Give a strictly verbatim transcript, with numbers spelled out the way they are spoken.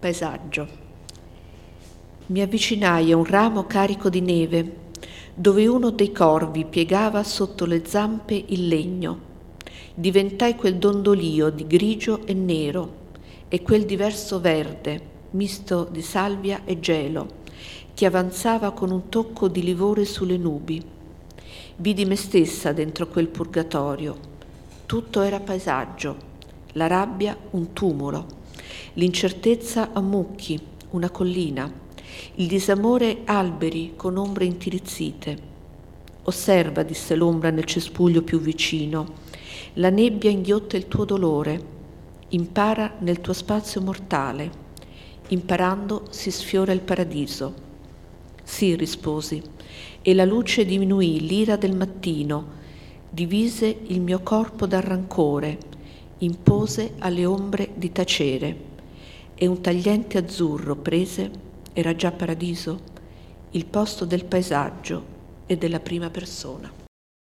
Paesaggio. Mi avvicinai a un ramo carico di neve, dove uno dei corvi piegava sotto le zampe il legno. Diventai quel dondolio di grigio e nero e quel diverso verde, misto di salvia e gelo, che avanzava con un tocco di livore sulle nubi. Vidi me stessa dentro quel purgatorio. Tutto era paesaggio, la rabbia un tumulo, l'incertezza a mucchi, una collina, il disamore alberi con ombre intirizzite. Osserva, disse l'ombra nel cespuglio più vicino, la nebbia inghiotte il tuo dolore, impara nel tuo spazio mortale, imparando si sfiora il paradiso. Sì, risposi, e la luce diminuì l'ira del mattino, divise il mio corpo dal rancore, impose alle ombre di tacere, e un tagliente azzurro prese, era già paradiso, il posto del paesaggio e della prima persona.